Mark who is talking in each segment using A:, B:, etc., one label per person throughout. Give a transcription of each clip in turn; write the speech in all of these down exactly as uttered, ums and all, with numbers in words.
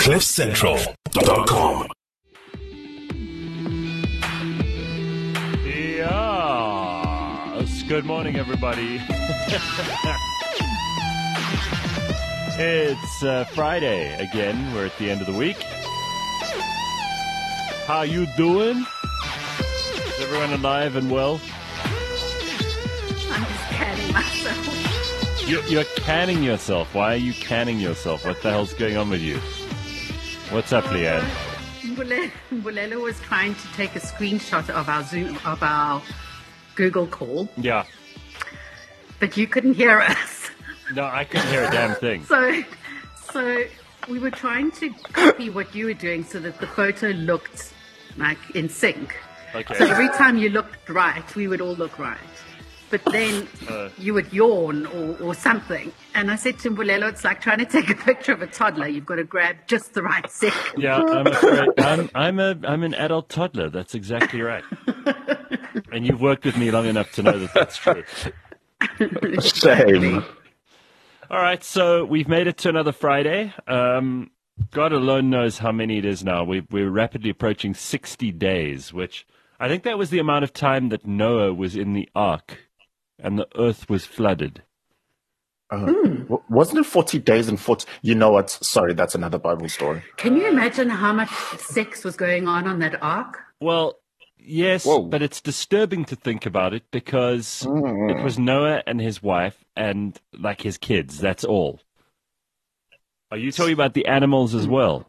A: cliff central dot com.
B: Yes. Good morning, everybody. It's uh, Friday again. We're at the end of the week. How you doing? Is everyone alive and well?
C: I'm just canning myself.
B: You're, you're canning yourself. Why are you canning yourself? What the hell's going on with you? What's up, Leanne?
C: Mbule- Mbulela was trying to take a screenshot of our Zoom, of our Google call,
B: Yeah.
C: but you couldn't hear us.
B: No, I couldn't hear a damn thing.
C: So, so we were trying to copy what you were doing so that the photo looked like in sync.
B: Okay.
C: So every time you looked right, we would all look right. But then
B: Uh.
C: you would yawn or, or something. And I said to Mbulelo, it's like trying to take a picture of a toddler. You've got to grab just the right second.
B: Yeah, I'm afraid I'm I'm a I'm an adult toddler. That's exactly right. And you've worked with me long enough to know that that's true.
D: Shame.
B: All right, so we've made it to another Friday. Um, God alone knows how many it is now. We, we're rapidly approaching sixty days, which I think that was the amount of time that Noah was in the ark and the earth was flooded.
D: Uh, w- wasn't it forty days and forty? You know what? Sorry, that's another Bible story.
C: Can you imagine how much sex was going on on that ark?
B: Well, yes,
E: Whoa.
B: but it's disturbing to think about it because
D: Mm.
B: it was Noah and his wife and, like, his kids. That's all. Are you talking about the animals as well?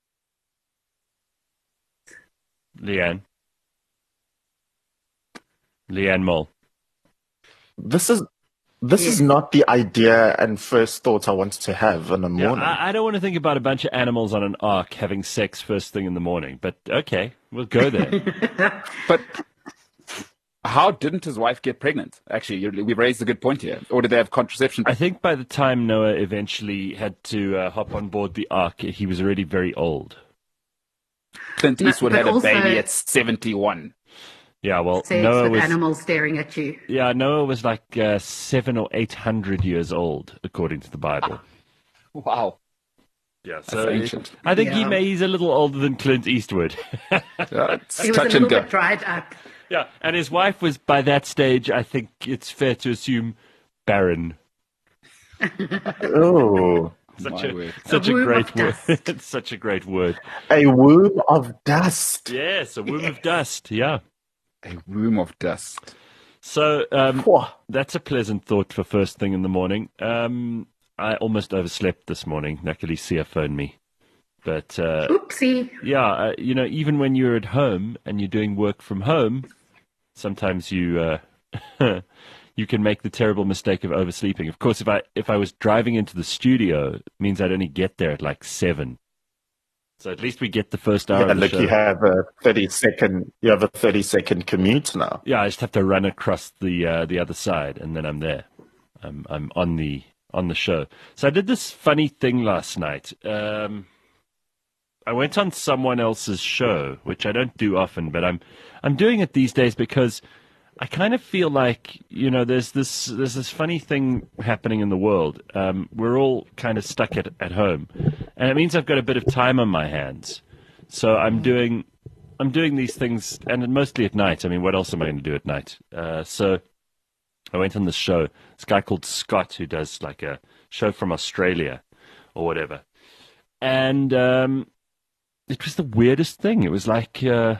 B: Leanne? Leanne Mole.
D: This is this is
C: Yes.
D: not the idea and first thought I wanted to have in the
B: Yeah,
D: morning.
B: I, I don't want to think about a bunch of animals on an ark having sex first thing in the morning, but okay, we'll go there.
E: But how didn't his wife get pregnant? Actually, you- we've raised a good point here. Or did they have contraception?
B: I think by the time Noah eventually had to uh, hop on board the ark, he was already very old.
E: Clint Eastwood
C: but
E: had a
C: also-
E: baby at seventy-one.
B: Yeah, well,
C: Sex
B: Noah
C: with
B: was
C: animals staring at you.
B: yeah Noah was like uh, seven or eight hundred years old, according to the Bible.
E: Wow.
B: Yeah,
E: That's ancient.
B: I think he
C: Yeah.
B: may he's a little older than Clint Eastwood.
E: Yeah, it's
C: He was a
E: touch
C: little
E: and go.
C: bit dried up.
B: Yeah, and his wife was by that stage. I think it's fair to assume barren.
D: Oh,
B: Such
E: My
B: a
E: word.
B: such
C: A
B: a
C: womb
B: great
C: of
B: word.
C: dust.
B: It's such a great word.
D: a womb of dust.
B: Yes, a womb of
C: Yes.
B: dust. Yeah.
E: A room of dust.
B: So um,
D: Whoa.
B: that's a pleasant thought for first thing in the morning. Um, I almost overslept this morning. Luckily, Sia phoned me. But uh,
C: Oopsie.
B: yeah, uh, you know, even when you're at home and you're doing work from home, sometimes you uh, you can make the terrible mistake of oversleeping. Of course, if I if I was driving into the studio, it means I'd only get there at like seven. So at least we get the first hour
D: Yeah,
B: of the
D: look,
B: show.
D: you have a thirty second. You have a thirty second commute now.
B: Yeah, I just have to run across the uh, the other side, and then I'm there. I'm I'm on the on the show. So I did this funny thing last night. Um, I went on someone else's show, which I don't do often, but I'm I'm doing it these days because I kind of feel like, you know, there's this there's this funny thing happening in the world. Um, we're all kind of stuck at at home, and it means I've got a bit of time on my hands. So I'm doing I'm doing these things, and mostly at night. I mean, what else am I going to do at night? Uh, so I went on this show. This guy called Scott, who does like a show from Australia or whatever, and um, it was the weirdest thing. It was like uh,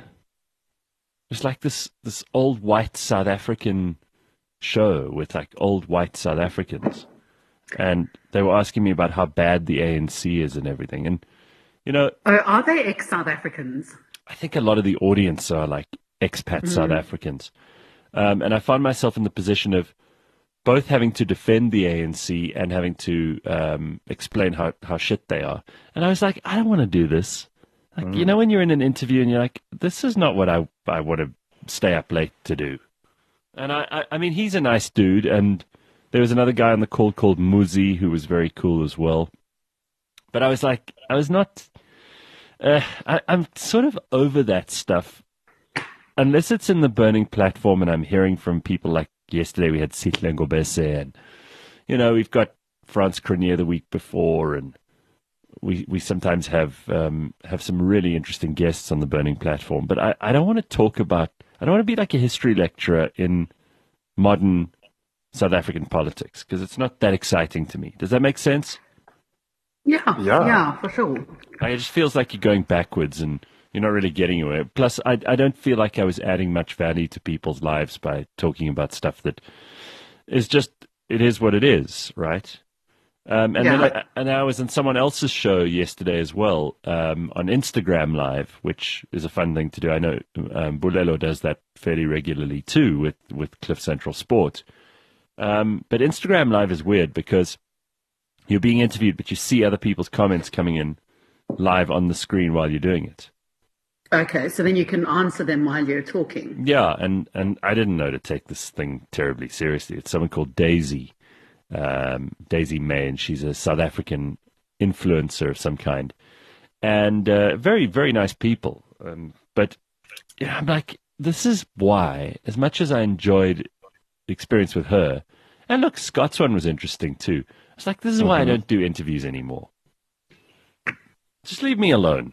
B: it was like this this old white South African show with like old white South Africans, and they were asking me about how bad the A N C is and everything. And you know,
C: Oh, are they ex-South Africans?
B: I think a lot of the audience are like expat South Africans. Um, and I found myself in the position of both having to defend the A N C and having to um, explain how, how shit they are. And I was like, I don't want to do this. Like, you know, when you're in an interview and you're like, this is not what I, I want to stay up late to do. And I, I, I mean, he's a nice dude. And there was another guy on the call called Muzi who was very cool as well. But I was like, I was not, uh, I, I'm sort of over that stuff. Unless it's in the burning platform and I'm hearing from people like yesterday we had Sihle Ngobese and, you know, we've got France Crenier the week before and we we sometimes have um, have some really interesting guests on the Burning Platform. But I, I don't want to talk about. I don't want to be like a history lecturer in modern South African politics because it's not that exciting to me. Does that make sense?
C: Yeah,
D: Yeah.
C: yeah, for sure.
B: Like, it just feels like you're going backwards and you're not really getting anywhere. Plus, I I don't feel like I was adding much value to people's lives by talking about stuff that is just it is what it is, right? Um, and
C: Yeah.
B: then I, and I was on someone else's show yesterday as well, um, on Instagram Live, which is a fun thing to do. I know um, Bulelo does that fairly regularly too with, with Cliff Central Sport. Um, but Instagram Live is weird because you're being interviewed, but you see other people's comments coming in live on the screen while you're doing it.
C: Okay, so then you can answer them while you're talking.
B: Yeah, and, and I didn't know to take this thing terribly seriously. It's someone called Daisy. Um, Daisy May, and she's a South African influencer of some kind, and uh, very, very nice people. Um, but yeah, I'm like, this is why, as much as I enjoyed the experience with her, and look, Scott's one was interesting too. I was like, this is why I don't do interviews anymore. Just leave me alone.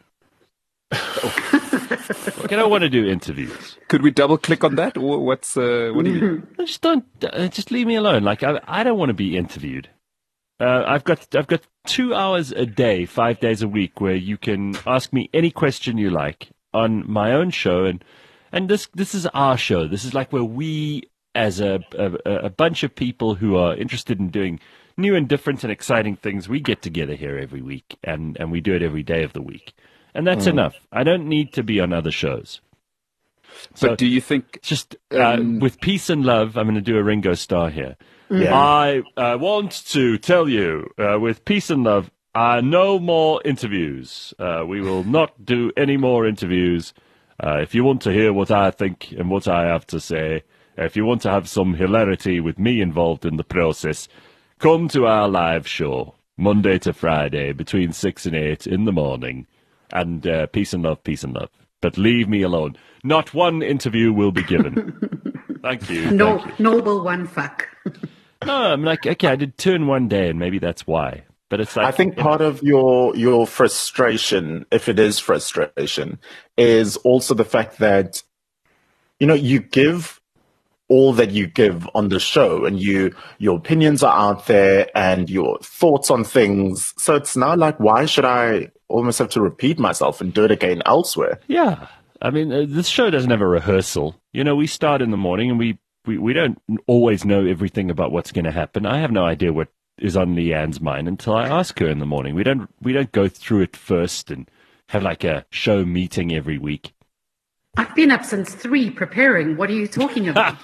B: Like, I don't want to do interviews.
E: Could we double click on that? Or what's uh, what do you mean?
B: Just don't. Uh, just leave me alone. Like I, I don't want to be interviewed. Uh, I've got, I've got two hours a day, five days a week, where you can ask me any question you like on my own show, and and this, this is our show. This is like where we, as a, a, a bunch of people who are interested in doing new and different and exciting things, we get together here every week, and and we do it every day of the week. And that's mm. enough. I don't need to be on other shows. So
E: but do you think...
B: Just uh,
E: um,
B: with peace and love, I'm going to do a Ringo Starr here.
D: Yeah.
B: I uh, want to tell you, uh, with peace and love, uh, no more interviews. Uh, we will not do any more interviews. Uh, if you want to hear what I think and what I have to say, if you want to have some hilarity with me involved in the process, come to our live show, Monday to Friday, between six and eight in the morning. And uh, peace and love, peace and love. But leave me alone. Not one interview will be given. Thank you.
C: No,
B: thank you.
C: noble one fuck.
B: No, I'm like, okay, I did two in one day, and maybe that's why. But it's like,
D: I think part of your your frustration, if it is frustration, is also the fact that, you know, you give all that you give on the show, and you your opinions are out there and your thoughts on things. So it's now like, why should I almost have to repeat myself and do it again elsewhere?
B: Yeah. I mean, uh, this show doesn't have a rehearsal. You know, we start in the morning and we, we, we don't always know everything about what's going to happen. I have no idea what is on Leanne's mind until I ask her in the morning. We don't we don't go through it first and have like a show meeting every week.
C: I've been up since three preparing. What are you talking about?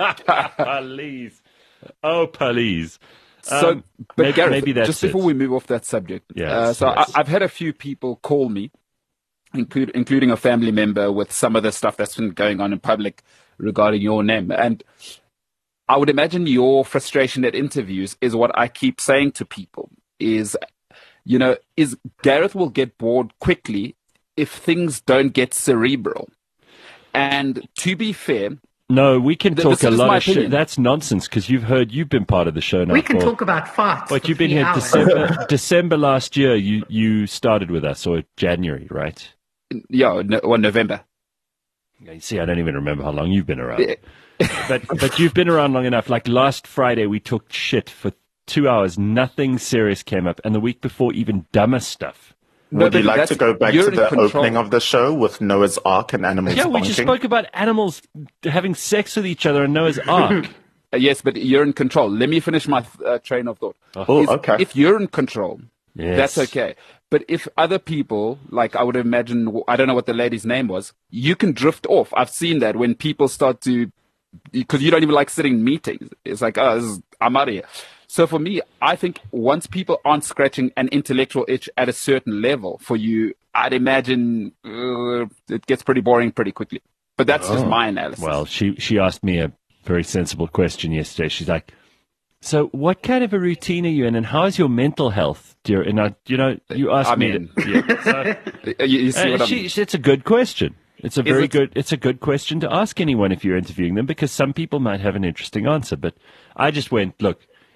B: Please. Oh, please.
E: So,
B: Um,
E: but
B: maybe-
E: Gareth,
B: maybe that's
E: just before
B: it.
E: we move off that subject,
B: Yes,
E: uh, so
B: yes.
E: I, I've had a few people call me, include, including a family member, with some of the stuff that's been going on in public regarding your name. And I would imagine your frustration at interviews is what I keep saying to people is, you know, is Gareth will get bored quickly if things don't get cerebral. And to be fair,
B: No, we can
E: Th-
B: talk
E: this
B: a
E: is
B: lot
E: my
B: of shit.
E: opinion.
B: That's nonsense because you've heard, you've been part of the show now.
C: We can
B: for-
C: talk about farts.
B: Like
C: for
B: you've been
C: three
B: here
C: hours.
B: December, December last year. You you started with us, or January, right?
E: yeah, no, or November.
B: Yeah, you see, I don't even remember how long you've been around. but but you've been around long enough. Like last Friday, we took shit for two hours. Nothing serious came up, and the week before, even dumber stuff.
E: No,
D: Would you
E: but
D: like
E: that's-
D: to go back
E: you're
D: to
E: in
D: the
E: control.
D: opening of the show with Noah's Ark and animals
B: Yeah, we
D: bonking?
B: just spoke about animals having sex with each other in Noah's Ark.
E: Uh, yes, but you're in control. Let me finish my uh, train of thought.
D: Oh,
E: Is-
D: okay.
E: If you're in control,
B: Yes.
E: that's okay. But if other people, like I would imagine, I don't know what the lady's name was, you can drift off. I've seen that when people start to, because you don't even like sitting in meetings. It's like, oh, this is, I'm out of here. So for me, I think once people aren't scratching an intellectual itch at a certain level for you, I'd imagine uh, it gets pretty boring pretty quickly. But that's just my analysis.
B: Well, she she asked me a very sensible question yesterday. She's like, "So, what kind of a routine are you in, and how is your mental health?" Dear, and I, you know, you asked
E: I
B: me.
E: mean-
B: to, yeah, so,
E: Uh, you, you see
B: Uh,
E: what I
B: she,
E: mean?
B: she- it's a good question. It's a very
E: it?
B: good. It's a good question to ask anyone if you're interviewing them, because some people might have an interesting answer. But I just went, look,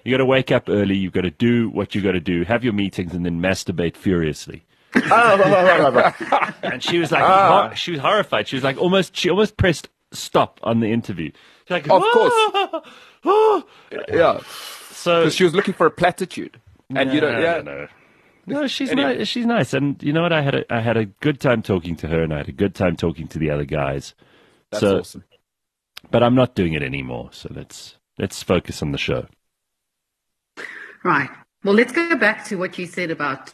B: You got to wake up early. You've got to do what you got to do. Have your meetings and then masturbate furiously.
D: Oh, right, right, right, right.
B: And she was like,
D: Ah.
B: hor- she was horrified. She was like, almost, she almost pressed stop on the interview. She's like,
E: Of
B: "Ah, ah."
E: Yeah,
B: So
E: because she was looking for a platitude, and you don't.
B: No,
E: Yeah,
B: no, no. No, she's
E: Anyway.
B: nice. She's nice, and you know what? I had a I had a good time talking to her, and I had a good time talking to the other guys.
E: that's
B: so,
E: awesome.
B: but I'm not doing it anymore. So let's let's focus on the show.
C: Right. Well, let's go back to what you said about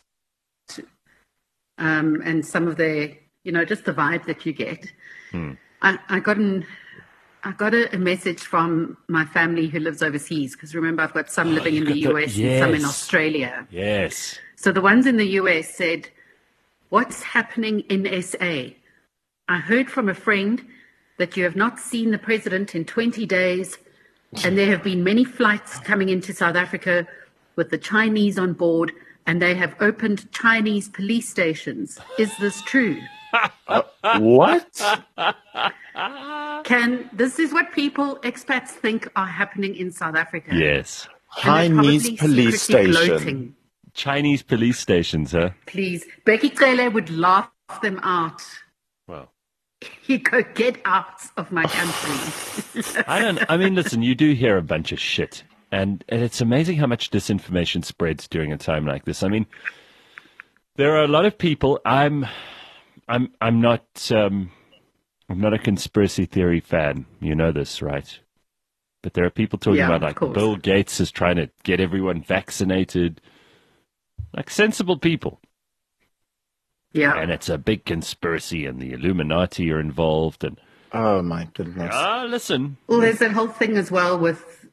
C: um, and some of the, you know, just the vibe that you get.
B: Hmm.
C: I, I got an, I got a, a message from my family who lives overseas, because remember, I've got some living
B: you
C: in the
B: got the-
C: U S and some in
B: yes.
C: Australia.
B: Yes.
C: So the ones in the U S said, "What's happening in S A? I heard from a friend that you have not seen the president in twenty days, and there have been many flights coming into South Africa with the Chinese on board, and they have opened Chinese police stations. Is this true?"
D: What?
C: Can this is what people expats think are happening in South Africa?
B: Yes.
C: And they're
D: Chinese
C: probably
D: police
C: secretly
D: station.
C: gloating.
B: Chinese police stations, huh?
C: Please, Becky Cele would laugh them out.
B: Well,
C: You go, get out of my country.
B: I don't. I mean, listen. You do hear a bunch of shit, and, and it's amazing how much disinformation spreads during a time like this. I mean, there are a lot of people. I'm, I'm, I'm not. Um, I'm not a conspiracy theory fan. You know this, right? But there are people talking
C: Yeah,
B: about
C: of
B: like
C: course.
B: Bill Gates is trying to get everyone vaccinated, like sensible people.
C: Yeah.
B: And it's a big conspiracy, and the Illuminati are involved. And
D: Oh my goodness.
B: ah, listen,
C: Well, there's that whole thing as well with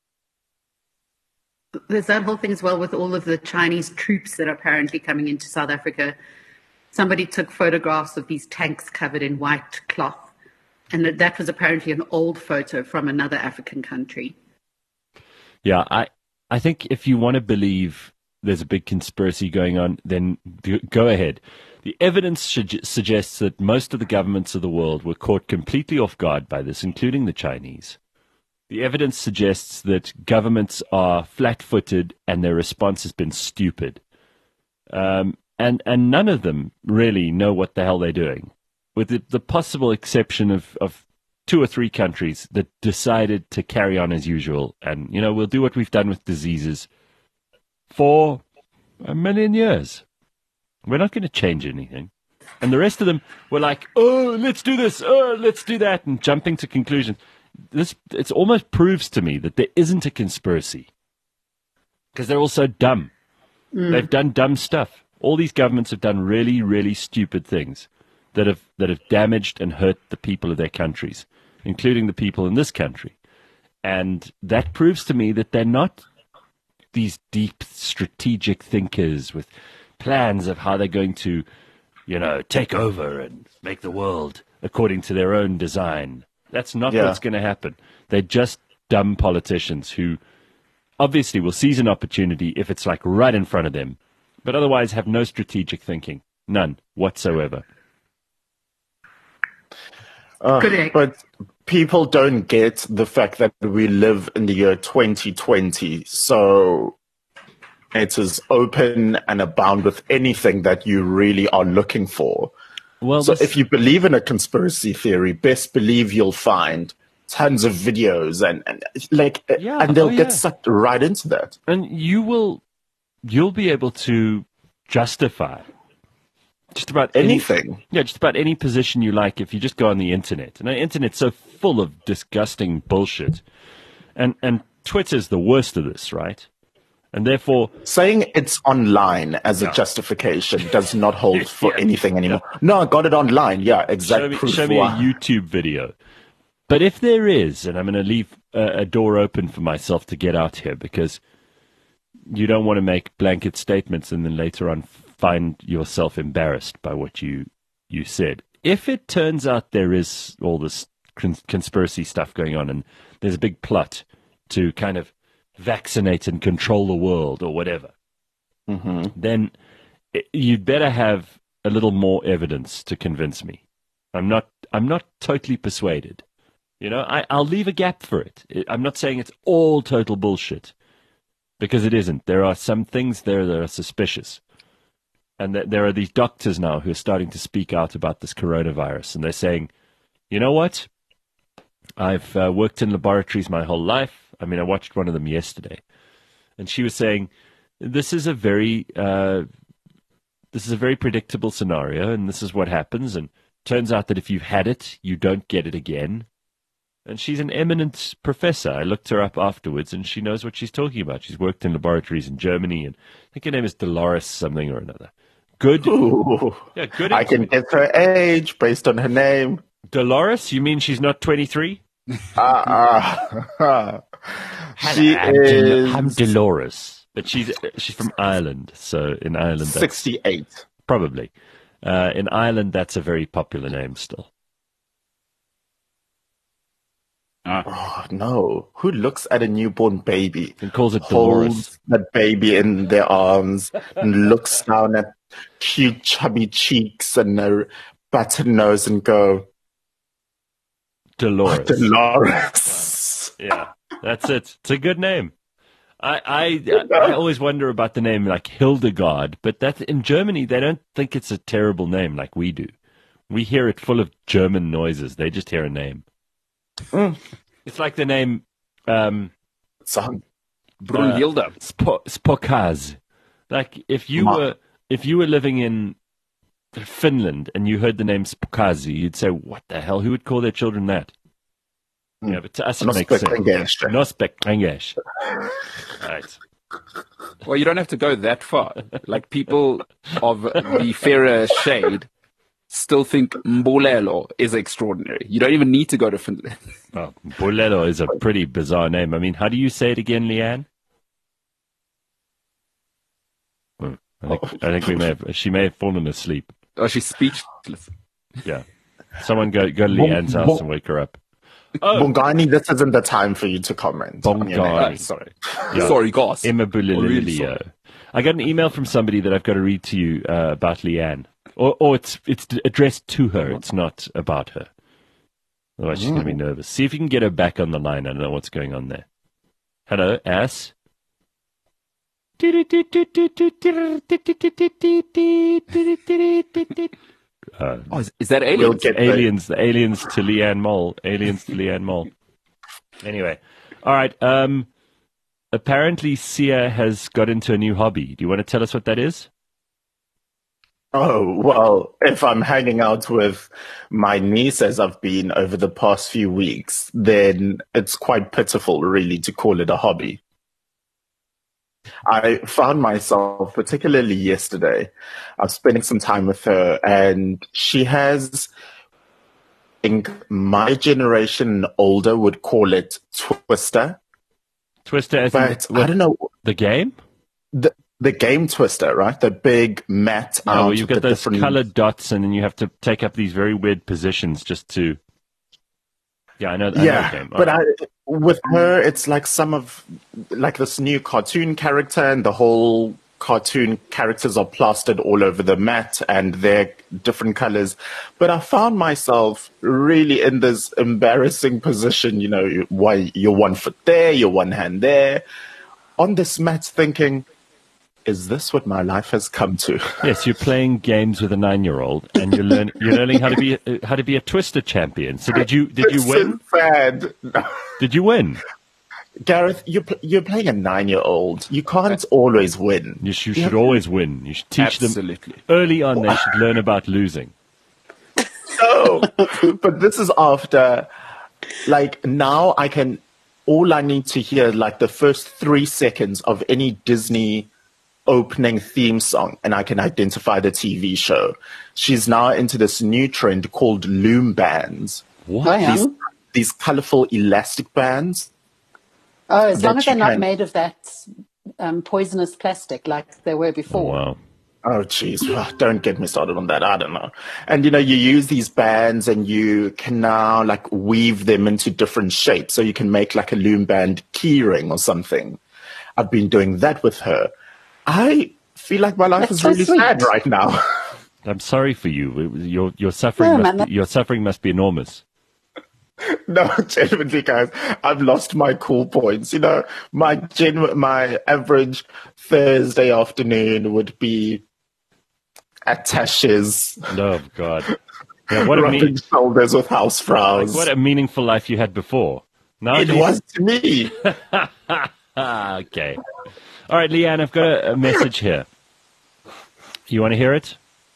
C: there's that whole thing as well with all of the Chinese troops that are apparently coming into South Africa. Somebody took photographs of these tanks covered in white cloth, and that- that was apparently an old photo from another African country.
B: yeah, I, I think if you want to believe there's a big conspiracy going on, then go- go ahead. The evidence sug- suggests that most of the governments of the world were caught completely off guard by this, including the Chinese. The evidence suggests that governments are flat-footed and their response has been stupid. Um, and, and none of them really know what the hell they're doing, with the, the possible exception of, of two or three countries that decided to carry on as usual. And, you know, we'll do what we've done with diseases for a million years. We're not going to change anything. And the rest of them were like, oh, let's do this, oh, let's do that, and jumping to conclusions. This it almost proves to me that there isn't a conspiracy, because they're all so dumb. They've done dumb stuff. All these governments have done really, really stupid things that have that have damaged and hurt the people of their countries, including the people in this country. And that proves to me that they're not these deep strategic thinkers with plans of how they're going to, you know, take over and make the world according to their own design. That's not
D: Yeah.
B: what's going to happen. They're just dumb politicians who obviously will seize an opportunity if it's like right in front of them, but otherwise have no strategic thinking. None whatsoever.
D: Uh,
C: Correct.
D: but people don't get the fact that we live in the year twenty twenty. So it is open and abound with anything that you really are looking for.
B: Well,
D: So
B: this-
D: if you believe in a conspiracy theory, best believe you'll find tons of videos and, and like,
B: Yeah,
D: and they'll
B: oh,
D: get
B: yeah.
D: sucked right into that.
B: and you will, you'll be able to justify just about any-
D: Anything.
B: Yeah, just about any position you like if you just go on the internet. And the internet's so full of disgusting bullshit. And and Twitter's the worst of this, right? And therefore,
D: Saying it's online as a justification does not hold for
B: Yeah.
D: anything anymore. No, I got it online. Yeah,
B: show
D: exact
B: me,
D: proof.
B: show me a
D: why.
B: YouTube video. But if there is, and I'm going to leave a, a door open for myself to get out here, because you don't want to make blanket statements and then later on find yourself embarrassed by what you, you said. If it turns out there is all this cons- conspiracy stuff going on and there's a big plot to kind of vaccinate and control the world or whatever,
D: Mm-hmm.
B: then i- you'd better have a little more evidence to convince me. I'm not. I'm not totally persuaded. You know, I, I'll leave a gap for it. I- I'm not saying it's all total bullshit, because it isn't. There are some things there that are suspicious. And th- there are these doctors now who are starting to speak out about this coronavirus. And they're saying, you know what? I've uh, worked in laboratories my whole life. I mean, I watched one of them yesterday. And she was saying, this is a very, uh, this is a very predictable scenario, and this is what happens. And turns out that if you've had it, you don't get it again. And she's an eminent professor. I looked her up afterwards, and she knows what she's talking about. She's worked in laboratories in Germany, and I think her name is Dolores something or another. Good.
D: Ooh,
B: Yeah, good.
D: I can guess her age based on her name.
B: Dolores? You mean she's not twenty-three?
D: Uh, uh, she
B: I'm, Del-
D: is
B: I'm Dolores, but she's she's from Ireland. So in Ireland, that's,
D: sixty-eight.
B: probably. Uh, in Ireland, that's a very popular name still.
D: Oh, no. Who looks at a newborn baby,
B: And calls it Dolores.
D: holds that baby in their arms, and looks down at cute, chubby cheeks and a button nose and go,
B: Dolores.
D: Dolores.
B: Yeah, that's it. It's a good name. I, I I always wonder about the name like Hildegard, but that in Germany they don't think it's a terrible name like we do. We hear it full of German noises. They just hear a name.
D: Mm.
B: It's like the name um,
D: Song.
E: Brunhilde.
B: Sp- Spokaz. Like if you
D: Ma-
B: were if you were living in Finland and you heard the name Spokazi, you'd say, "What the hell? Who would call their children that?"
D: Mm.
B: Yeah, but to us it
D: No
B: makes sense.
D: Spekrengesh.
B: No Spekrengesh. Right.
E: Well, you don't have to go that far. Like people of the fairer shade still think Mbulelo is extraordinary. You don't even need to go to Finland.
B: Well, Bolelo is a pretty bizarre name. I mean, how do you say it again, Leanne? Hmm, I think, I think we may have, she may have fallen asleep.
E: Oh, she's speechless.
B: Yeah. Someone go, go to Leanne's house and wake her up. Oh,
D: Bongani, this isn't the time for you to comment. on your
B: Bongani.
D: name.
E: Oh, sorry.
B: Yeah.
E: Sorry, guys.
B: Emma
E: Oh, really
B: Bulililio.
E: sorry.
B: I got an email from somebody that I've got to read to you uh, about Leanne. Or, or it's it's addressed to her. It's not about her. Otherwise, she's going to be nervous. See if you can get her back on the line. I don't know what's going on there. Hello, Ass. Uh,
E: Oh, is, is that
D: We'll
E: aliens?
D: get the-
B: aliens, the aliens to Leanne Mole. Aliens to Leanne Mole. Anyway, all right. Um, apparently, Sia has got into a new hobby. Do you want to tell us what that is?
D: Oh, well, if I'm hanging out with my niece as I've been over the past few weeks, then it's quite pitiful, really, to call it a hobby. I found myself, particularly yesterday, I was spending some time with her, and she has, I think my generation and older would call it Twister,
B: Twister, as in
D: but
B: what,
D: I don't know,
B: the game?
D: the, the game Twister, right? The big mat
B: Oh,
D: out
B: you've
D: with
B: got
D: the
B: those
D: different...
B: colored dots, and then you have to take up these very weird positions just to. Yeah, I know. I know the
D: Yeah,
B: game.
D: but
B: All
D: I,
B: right.
D: with her, it's like some of, like this new cartoon character, and the whole cartoon characters are plastered all over the mat, and they're different colors. But I found myself really in this embarrassing position, you know, you- why you're one foot there, you're one hand there, on this mat thinking, is this what my life has come to?
B: Yes, you're playing games with a nine-year-old, and you're learning. You're learning how to be uh, how to be a Twister champion. So did you? Did you
D: It's
B: win?
D: so sad.
B: Did you win?
D: Gareth, you're, pl- you're playing a nine-year-old. You can't always win.
B: You, sh- you should always win. You should teach them
E: Absolutely.
B: early on. They should learn about losing.
D: No, but this is after, like, now I can, all I need to hear, like, the first three seconds of any Disney opening theme song, and I can identify the T V show. She's now into this new trend called loom bands.
B: What?
F: Oh, yeah.
D: These, these colorful elastic bands.
F: Oh, as long
D: that
F: as they're
D: you
F: not
D: can-
F: made of that um, poisonous plastic like they were
B: Oh,
F: before.
B: wow.
D: Oh, jeez. Ugh, don't get me started on that. I don't know. And, you know, you use these bands and you can now, like, weave them into different shapes. So you can make, like, a loom band keyring or something. I've been doing that with her. I feel like my life
F: That's
D: is
F: so
D: really
F: sweet.
D: sad right now.
B: I'm sorry for you. Your your suffering
F: No,
B: must
F: man, that-
B: be, your suffering must be enormous.
D: No, genuinely, guys, I've lost my cool points. You know, my genu- my average Thursday afternoon would be at Tash's,
B: Oh, God. Yeah, what a
D: rubbing
B: mean,
D: shoulders with housefrows.
B: like, what a meaningful life you had before. Now
D: it
B: at least-
D: was to me.
B: Ah, okay. All right, Leanne, I've got a, a message here. You want to hear it?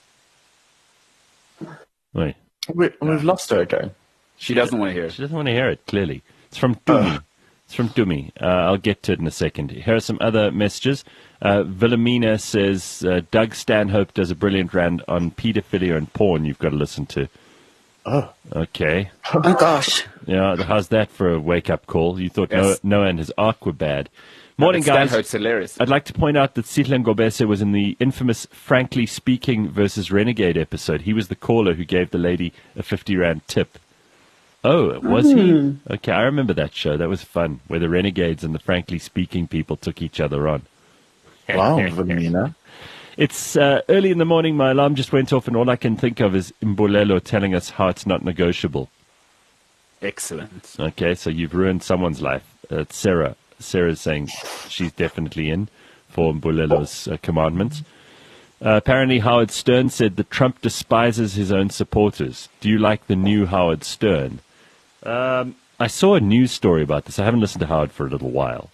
B: Wait.
D: We, we've lost her again.
E: She doesn't want to hear it.
B: She doesn't want to hear it, clearly. It's from Dumi. It's from Dumi. Uh, I'll get to it in a second. Here are some other messages. Uh, Wilhelmina says, uh, Doug Stanhope does a brilliant rant on pedophilia and porn you've got to listen to.
D: Oh.
B: Okay.
F: Oh, gosh.
B: Yeah, how's that for a wake-up call? You thought
E: Yes.
B: Noah, Noah and his ark were bad. Morning, guys.
E: Stanhope's hilarious.
B: I'd like to point out that Sitlan Gobese was in the infamous Frankly Speaking versus Renegade episode. He was the caller who gave the lady a fifty rand tip. Oh, was he? Okay, I remember that show. That was fun, where the Renegades and the Frankly Speaking people took each other on.
D: Wow, Wilhelmina.
B: It's uh, early in the morning. My alarm just went off, and all I can think of is Mbolelo telling us how it's not negotiable.
E: Excellent.
B: Okay, so you've ruined someone's life. Uh, it's Sarah. Sarah's saying she's definitely in for Mbolelo's uh, commandments. Uh, apparently, Howard Stern said that Trump despises his own supporters. Do you like the new Howard Stern? Um, I saw a news story about this. I haven't listened to Howard for a little while,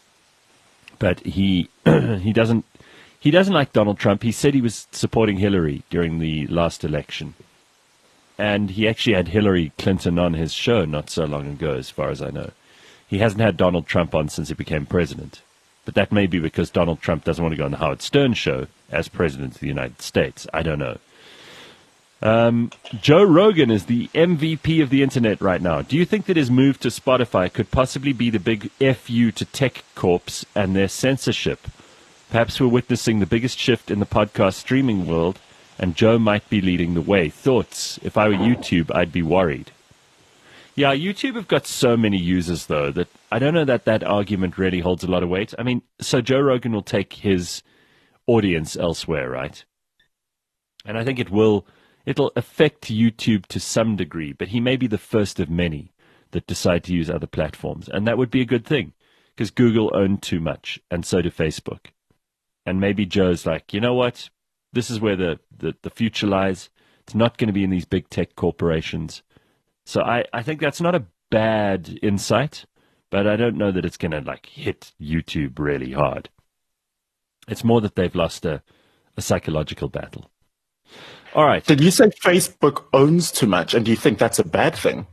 B: but he he doesn't he doesn't like Donald Trump. He said he was supporting Hillary during the last election, and he actually had Hillary Clinton on his show not so long ago, as far as I know. He hasn't had Donald Trump on since he became president, but that may be because Donald Trump doesn't want to go on the Howard Stern show as president of the United States. I don't know. Um, Joe Rogan is the M V P of the internet right now. Do you think that his move to Spotify could possibly be the big F U to tech corps and their censorship? Perhaps we're witnessing the biggest shift in the podcast streaming world, and Joe might be leading the way. Thoughts? If I were YouTube, I'd be worried. Yeah, YouTube have got so many users, though, that I don't know that that argument really holds a lot of weight. I mean, so Joe Rogan will take his audience elsewhere, right? And I think it will... It'll affect YouTube to some degree, but he may be the first of many that decide to use other platforms. And that would be a good thing, because Google owned too much, and so do Facebook. And maybe Joe's like, you know what? This is where the, the, the future lies. It's not going to be in these big tech corporations. So I, I think that's not a bad insight, but I don't know that it's going to like hit YouTube really hard. It's more that they've lost a, a psychological battle. All right.
D: Did you say Facebook owns too much, and do you think that's a bad thing?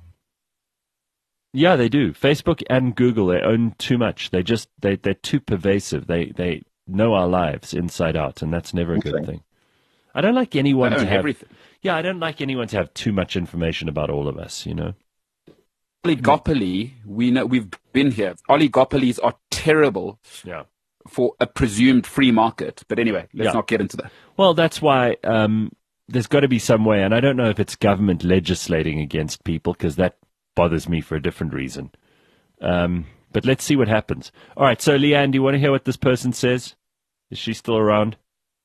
B: Yeah, they do. Facebook and Google, they own too much. They just they they're too pervasive. They they know our lives inside out, and that's never a good
D: Okay.
B: thing. I don't like anyone
E: They
B: to
E: own
B: have
E: everything.
B: Yeah, I don't like anyone to have too much information about all of us, you know.
E: Oligopoly, we know we've been here. Oligopolies are terrible
B: Yeah.
E: for a presumed free market. But anyway, let's
B: Yeah.
E: not get into that.
B: Well, that's why um, there's got to be some way, and I don't know if it's government legislating against people, because that bothers me for a different reason. Um, but let's see what happens. All right, so Leanne, do you want to hear what this person says? Is she still around?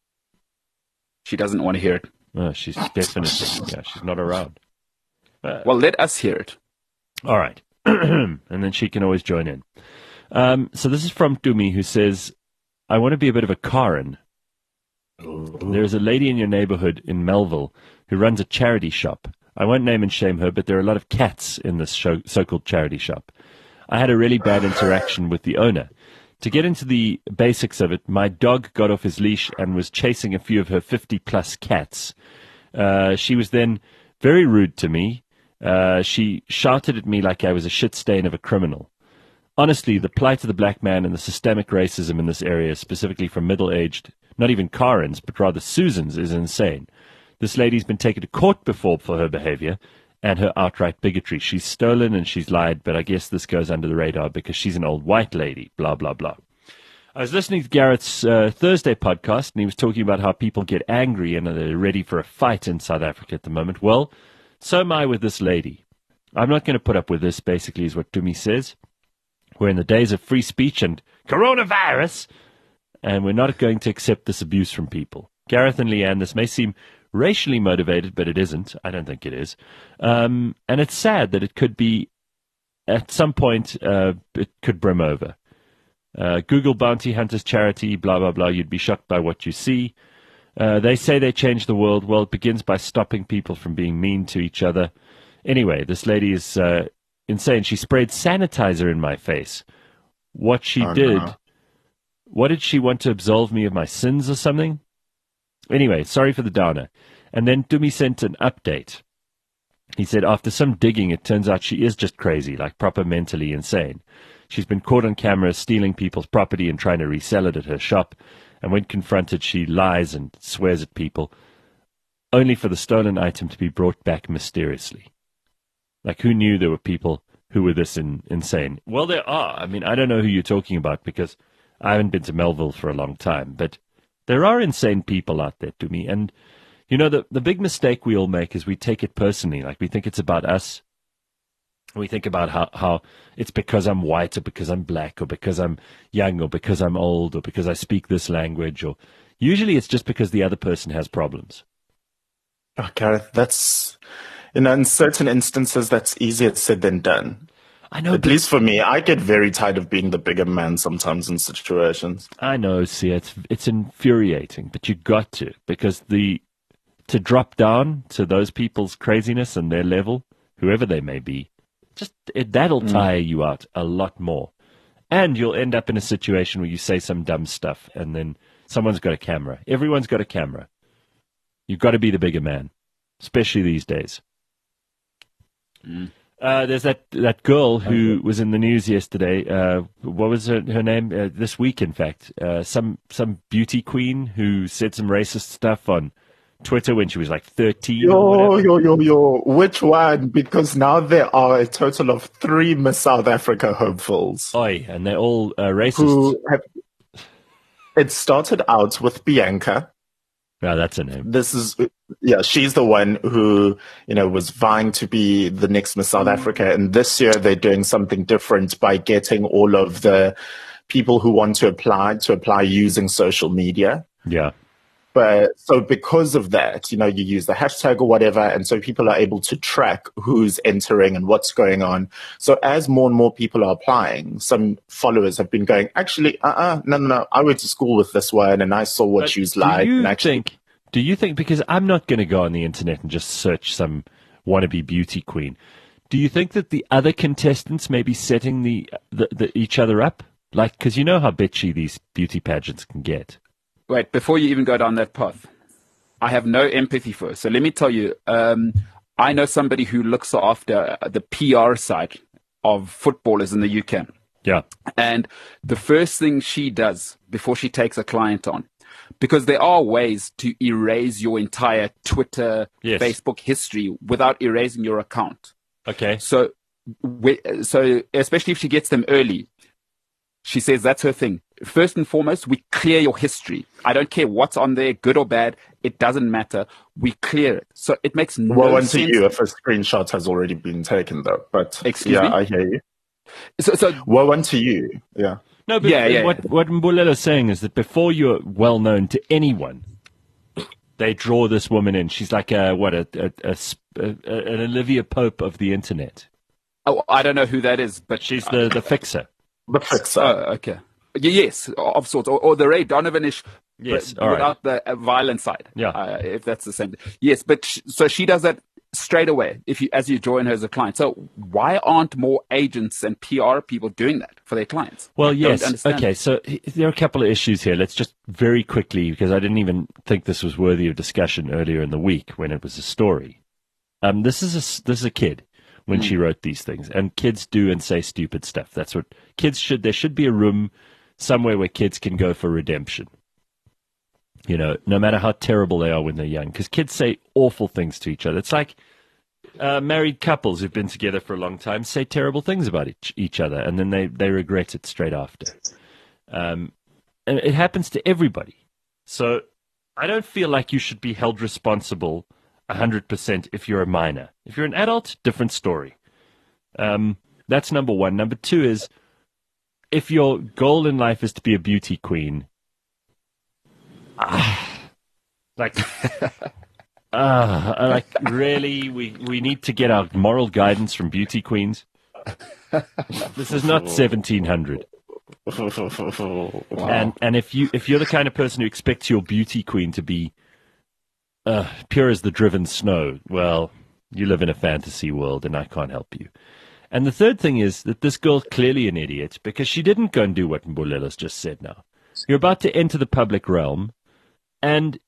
E: She doesn't want to hear it.
B: Oh, she's definitely, yeah, she's not around.
E: Well, let us hear it.
B: All right. And then she can always join in. Um, so this is from Dumi, who says, I want to be a bit of a Karen. There's a lady in your neighborhood in Melville who runs a charity shop. I won't name and shame her, but there are a lot of cats in this show, so-called charity shop. I had a really bad interaction with the owner. To get into the basics of it, my dog got off his leash and was chasing a few of her fifty-plus cats. Uh, she was then very rude to me. Uh, she shouted at me like I was a shit stain of a criminal. Honestly, the plight of the black man and the systemic racism in this area, specifically from middle-aged, not even Karens, but rather Susans, is insane. This lady's been taken to court before for her behavior and her outright bigotry. She's stolen and she's lied, but I guess this goes under the radar because she's an old white lady, blah, blah, blah. I was listening to Garrett's uh, Thursday podcast, and he was talking about how people get angry and they're ready for a fight in South Africa at the moment. Well, so am I with this lady. I'm not going to put up with this, basically, is what Dumi says. We're in the days of free speech and coronavirus, and we're not going to accept this abuse from people. Gareth and Leanne, this may seem racially motivated, but it isn't. I don't think it is. Um, and it's sad that it could be, at some point, uh, it could brim over. Uh, Google Bounty Hunters Charity, blah, blah, blah. You'd be shocked by what you see. Uh, they say they change the world. Well, it begins by stopping people from being mean to each other. Anyway, this lady is uh, insane. She sprayed sanitizer in my face. What she
D: Oh,
B: did,
D: no.
B: what did she want to absolve me of my sins or something? Anyway, sorry for the downer. And then Dumi sent an update. He said, after some digging, it turns out she is just crazy, like proper mentally insane. She's been caught on camera stealing people's property and trying to resell it at her shop. And when confronted, she lies and swears at people, only for the stolen item to be brought back mysteriously. Like, who knew there were people who were this in, insane? Well, there are. I mean, I don't know who you're talking about because I haven't been to Melville for a long time. But there are insane people out there, to me. And, you know, the, the big mistake we all make is we take it personally. Like, we think it's about us. We think about how, how it's because I'm white or because I'm black or because I'm young or because I'm old or because I speak this language. Or usually it's just because the other person has problems.
D: Oh, Gareth, that's, you know, in certain instances, that's easier said than done.
B: I know.
D: At
B: but-
D: least for me, I get very tired of being the bigger man sometimes in situations.
B: I know, see, it's it's infuriating, but you got to, because the to drop down to those people's craziness and their level, whoever they may be, just it, that'll tire you out a lot more, and you'll end up in a situation where you say some dumb stuff, and then someone's got a camera. Everyone's got a camera. You've got to be the bigger man, especially these days.
E: Mm.
B: Uh, there's that, that girl who was in the news yesterday. Uh, what was her, her name? Uh, this week, in fact. Uh, some some beauty queen who said some racist stuff on Twitter when she was like thirteen or
D: Yo,
B: whatever.
D: yo, yo, yo. Which one? Because now there are a total of three Miss South Africa hopefuls
B: Oi, and they're all uh, racist.
D: who have. It started out with Bianca.
B: Oh, that's her name.
D: This is, yeah, she's the one who, you know, was vying to be the next Miss South Africa. And this year they're doing something different by getting all of the people who want to apply to apply using social media.
B: Yeah.
D: But so because of that, you know, you use the hashtag or whatever, and so people are able to track who's entering and what's going on. So as more and more people are applying, some followers have been going, actually, uh-uh, no, no, no, I went to school with this one and I saw what
B: But
D: she's
B: do
D: like.
B: you
D: And actually,
B: think? Do you think? Because I'm not going to go on the internet and just search some wannabe beauty queen. Do you think that the other contestants may be setting the, the, the each other up? Like, because you know how bitchy these beauty pageants can get.
E: Wait, before you even go down that path, I have no empathy for her. So let me tell you, um, I know somebody who looks after the P R side of footballers in the U K.
B: Yeah.
E: And the first thing she does before she takes a client on, because there are ways to erase your entire Twitter,
B: Yes.
E: Facebook history without erasing your account.
B: Okay.
E: So, we, so especially if she gets them early, she says that's her thing. First and foremost, we clear your history. I don't care what's on there, good or bad. It doesn't matter. We clear it. So it makes no
D: well, unto
E: sense.
D: you if a screenshot has already been taken, though. But
E: Excuse
D: yeah,
E: me?
D: I hear you.
E: So, so
D: Well, unto you, yeah.
B: No, but
E: Yeah, yeah,
B: what
E: yeah.
B: what Mbulela's saying is that before you're well known to anyone, they draw this woman in. She's like a what a, a, a sp- a- a- an Olivia Pope of the internet.
E: oh, I don't know who that is, but
B: She's the the fixer.
D: The fixer.
E: Oh, okay. Y- Yes, of sorts, or, or the Ray Donovan-ish,
B: Yes,
E: but
B: all right.
E: without the uh, violent side.
B: Yeah.
E: uh, if that's the same. Yes, but sh- so she does that straight away. If you as you join her as a client, so why aren't more agents and P R people doing that for their clients?
B: Well,
E: I don't
B: yes.
E: understand.
B: Okay, so h- there are a couple of issues here. Let's just very quickly, because I didn't even think this was worthy of discussion earlier in the week when it was a story. Um, this is a s- this is a kid when she wrote these things, and kids do and say stupid stuff. That's what kids should. There should be a room somewhere where kids can go for redemption. You know, no matter how terrible they are when they're young, because kids say awful things to each other. It's like uh, married couples who've been together for a long time say terrible things about each, each other, and then they, they regret it straight after. Um, and it happens to everybody. So I don't feel like you should be held responsible one hundred percent if you're a minor. If you're an adult, different story. Um, that's number one. Number two is, if your goal in life is to be a beauty queen, ah, like, Uh, like, really? We, we need to get our moral guidance from beauty queens? This is not seventeen hundred. And and if you if you're the kind of person who expects your beauty queen to be uh, pure as the driven snow, well, you live in a fantasy world, and I can't help you. And the third thing is that this girl's clearly an idiot because she didn't go and do what Mbulela's just said. Now you're about to enter the public realm, and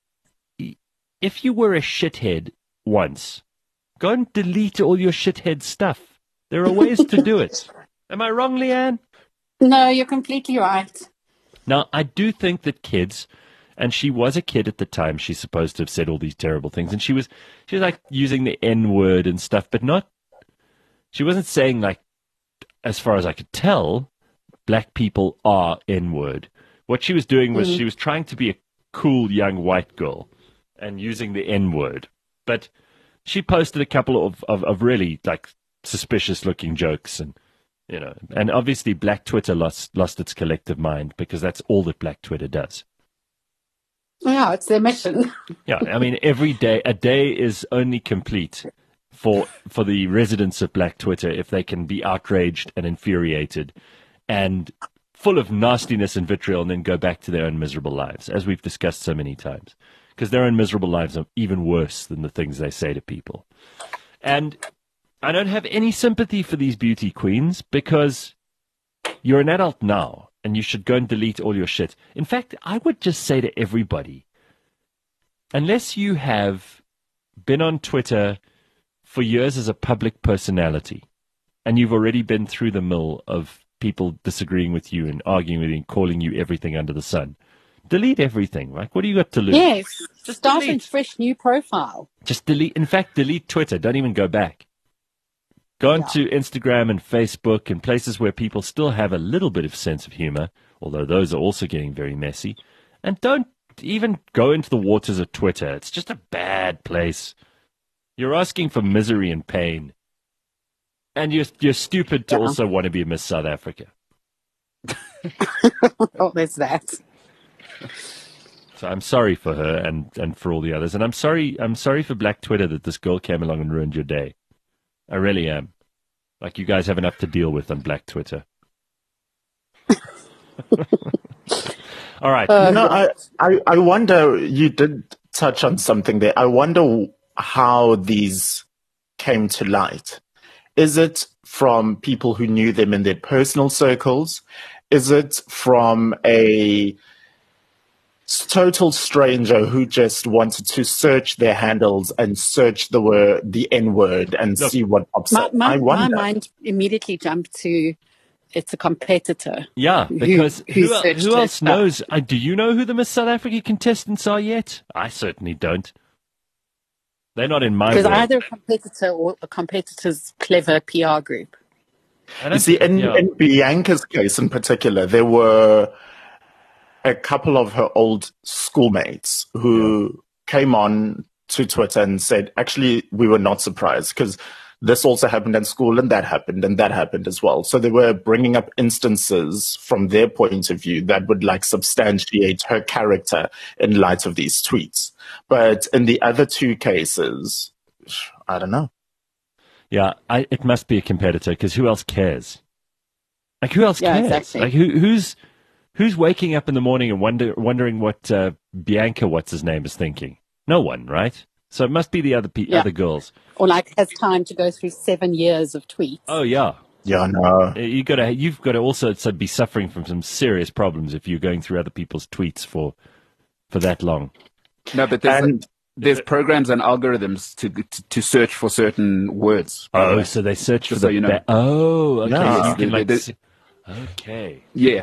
B: if you were a shithead once, go and delete all your shithead stuff. There are ways to do it. Am I wrong, Leanne?
F: No, you're completely right.
B: Now, I do think that kids, and she was a kid at the time, she's supposed to have said all these terrible things, and she was, she was like using the N word and stuff, but not, she wasn't saying like, as far as I could tell, black people are N word. What she was doing was mm. she was trying to be a cool young white girl and using the N word. But she posted a couple of, of, of really like suspicious looking jokes, and you know, and obviously Black Twitter lost lost its collective mind because that's all that Black Twitter does.
F: Yeah, it's their mission.
B: Yeah, I mean, every day a day is only complete for for the residents of Black Twitter if they can be outraged and infuriated and full of nastiness and vitriol, and then go back to their own miserable lives, as we've discussed so many times, because their own miserable lives are even worse than the things they say to people. And I don't have any sympathy for these beauty queens because you're an adult now and you should go and delete all your shit. In fact, I would just say to everybody, unless you have been on Twitter for years as a public personality and you've already been through the mill of people disagreeing with you and arguing with you and calling you everything under the sun, delete everything. Like, what do you got to lose?
F: Yes,
B: just
F: start
B: delete.
F: a fresh new profile.
B: Just delete. In fact, delete Twitter. Don't even go back. Go onto yeah. Instagram and Facebook and places where people still have a little bit of sense of humor, although those are also getting very messy. And don't even go into the waters of Twitter. It's just a bad place. You're asking for misery and pain. And you're, you're stupid to yeah. also want to be Miss South Africa.
F: Oh, there's that.
B: So I'm sorry for her and, and for all the others. And I'm sorry, I'm sorry for Black Twitter that this girl came along and ruined your day. I really am. Like, you guys have enough to deal with on Black Twitter. All right.
D: Uh, no, I, I, I wonder, you did touch on something there. I wonder how these came to light. Is it from people who knew them in their personal circles? Is it from a total stranger who just wanted to search their handles and search the word, the N word, and
B: Look,
D: see what pops
F: my,
D: up?
F: my,
D: I wonder.
F: my mind immediately jumped to it's a competitor.
B: Yeah, because
F: who,
B: who,
F: who,
B: who else knows? Uh, do you know who the Miss South Africa contestants are yet? I certainly don't. They're not in my
F: Because
B: world.
F: either a competitor or a competitor's clever P R group.
D: You see, in, yeah. in Bianca's case in particular, there were a couple of her old schoolmates who yeah. came on to Twitter and said, actually, we were not surprised because this also happened in school and that happened and that happened as well. So they were bringing up instances from their point of view that would like substantiate her character in light of these tweets. But in the other two cases, I don't know.
B: Yeah, I, it must be a competitor because who else cares? Like, who else
F: yeah,
B: cares?
F: Exactly.
B: Like, who, who's who's waking up in the morning and wonder, wondering what uh, Bianca, what's his name, is thinking? No one, right? So it must be the other pe-
F: yeah.
B: other girls.
F: Or like has time to go through seven years of tweets.
B: Oh yeah,
D: yeah, no.
B: You got to, you've got to also be suffering from some serious problems if you're going through other people's tweets for for that long.
E: No, but there's
D: and,
E: there's programs and algorithms to to, to search for certain words.
B: Oh, so they search
E: Just
B: for
E: so
B: the
E: you know.
B: ba- oh, okay.
D: Yeah.
B: So you can like,
E: They-
B: see- okay.
E: Yeah.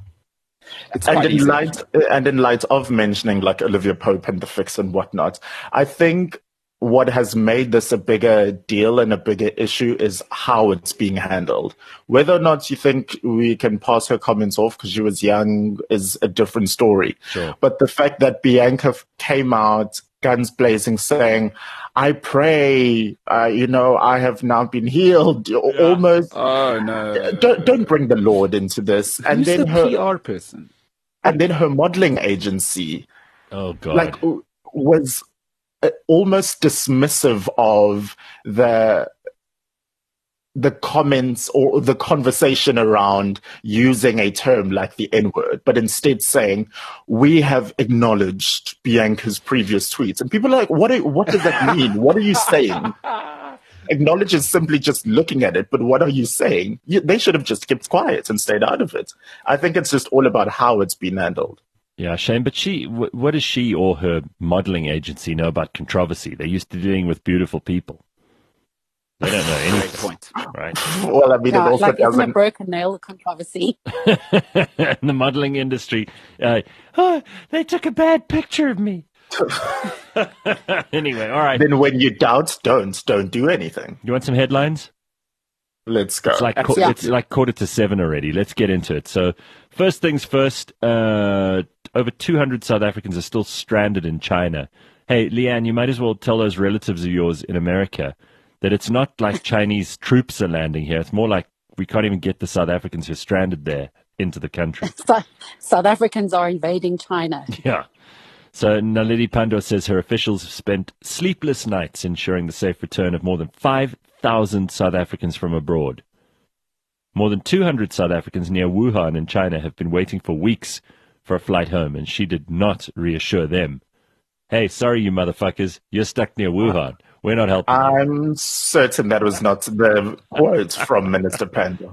E: It's
D: and
E: quite
D: in
E: easy.
D: light and in light of mentioning like Olivia Pope and the fix and whatnot, I think what has made this a bigger deal and a bigger issue is how it's being handled. Whether or not you think we can pass her comments off because she was young is a different story.
B: Sure.
D: But the fact that Bianca came out guns blazing saying, I pray, uh, you know, I have now been healed, yeah. almost.
E: Oh, no.
D: Don't, don't bring the Lord into this.
E: Who's
D: and then
E: the
D: her
E: P R person?
D: And then her modeling agency,
B: Oh God!
D: like, was uh, almost dismissive of the the comments or the conversation around using a term like the N-word, but instead saying, we have acknowledged Bianca's previous tweets. And people are like, what, are, what does that mean? What are you saying? Acknowledge is simply just looking at it, but what are you saying? You, they should have just kept quiet and stayed out of it. I think it's just all about how it's been handled.
B: Yeah, shame. But she, w- what does she or her modeling agency know about controversy? They're used to dealing with beautiful people. They don't know
E: Great
B: anything,
E: point.
B: right?
D: Well, I mean,
F: Yeah,
D: it also
F: like, isn't
D: doesn't.
F: a broken nail a controversy?
B: In the modeling industry, uh, oh, they took a bad picture of me. Anyway, all right.
D: Then when you doubt, don't. Don't do anything.
B: You want some headlines?
D: Let's go.
B: It's like qu-
E: Absolutely.
B: it's like quarter to seven already. Let's get into it. So, first things first. Uh, over two hundred South Africans are still stranded in China. Hey, Leanne, you might as well tell those relatives of yours in America that it's not like Chinese troops are landing here. It's more like we can't even get the South Africans who are stranded there into the country.
F: So, South Africans are invading China.
B: Yeah. So Naledi Pandor says her officials have spent sleepless nights ensuring the safe return of more than five thousand South Africans from abroad. More than two hundred South Africans near Wuhan in China have been waiting for weeks for a flight home, and she did not reassure them. Hey, sorry, you motherfuckers. You're stuck near Wuhan. We're not helping you.
D: I'm certain that was not the quote from Minister Pandor.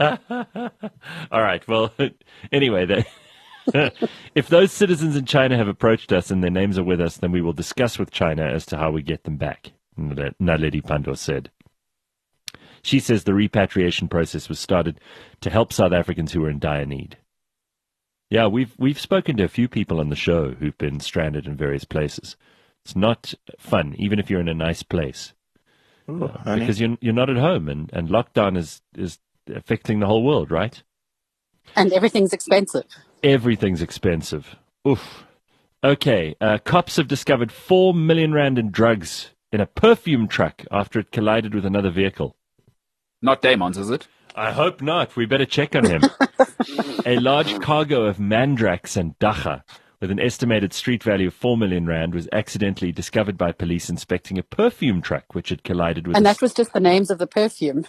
B: All right. Well, anyway, they, if those citizens in China have approached us and their names are with us, then we will discuss with China as to how we get them back, Naledi Pandor said. She says the repatriation process was started to help South Africans who are in dire need. Yeah, we've we've spoken to a few people on the show who've been stranded in various places. It's not fun, even if you're in a nice place,
D: Ooh,
B: uh,
D: honey.
B: because you're you're not at home, and, and lockdown is, is affecting the whole world, right?
F: And everything's expensive.
B: Everything's expensive. Oof. Okay, uh, cops have discovered four million rand in drugs in a perfume truck after it collided with another vehicle.
E: Not Damon's, is it?
B: I hope not. We better check on him. A large cargo of mandrax and dacha with an estimated street value of four million rand was accidentally discovered by police inspecting a perfume truck which had collided with
F: And
B: a
F: that was just the names of the perfume.